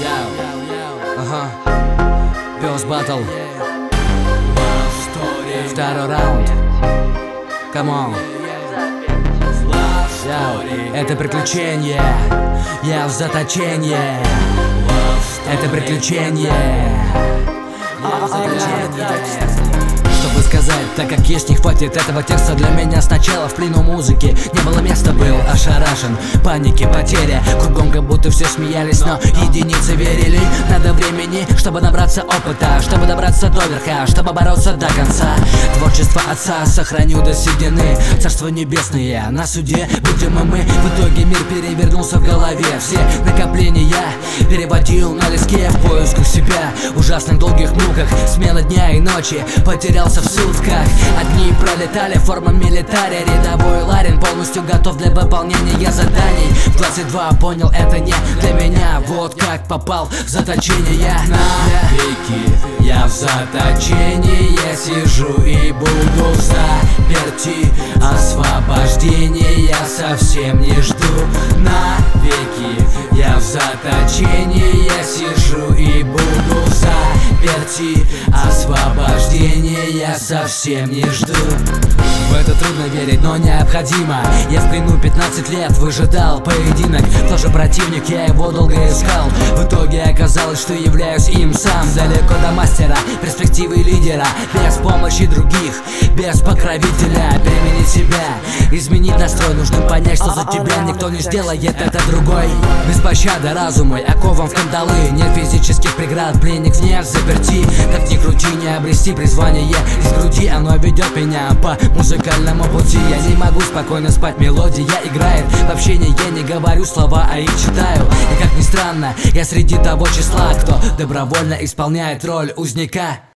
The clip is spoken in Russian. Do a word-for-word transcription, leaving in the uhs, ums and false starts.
Ага. Пес Баттл. Второй раунд. Камон. Это приключение. Я в заточении. Это приключение. Я в заточении. Чтобы сказать, так как есть, не хватит этого текста для меня сначала в плену музыки. Не было места, был ошарашен, паники, потеря. Кругом как будто все смеялись, но единицы верили. Надо времени, чтобы набраться опыта, чтобы добраться до верха, чтобы бороться до конца. Творчество отца сохраню до седины. Царство небесное на суде будем и мы. В итоге мир перевернулся в голове. Все накопления переводил на листке в поисках себя. Ужасных долгих муках, смена дня и ночи. Потерялся в сутках. Одни пролетали, форма милитария. Рядовой Ларин полностью готов для выполнения заданий. В двадцать два понял, это не для меня. Вот как попал в заточение. Навеки я в заточении сижу и буду заперти. Освобождения я совсем не жду. Навеки я в заточении сижу и буду заперти. Освобождения я совсем не жду. В это трудно верить, но необходимо. Я в плену пятнадцать лет выжидал поединок. Тоже противник, я его долго искал. В итоге оказалось, что являюсь им сам. Далеко до мастера, перспективы лидера. Без помощи других, без покровителя. Переменить себя, изменить настрой. Нужно понять, что за тебя никто не сделает, это другой. Без пощады разум мой окован в кандалы. Нет физических преград, пленник вне заперти. Как ни крути, не обрести призвание из груди. Оно ведет меня по музыкальному пути. Я не могу спокойно спать, мелодия играет. В общении я не говорю слова, а их читаю. И как ни странно, я среди того числа, кто добровольно исполняет роль узника.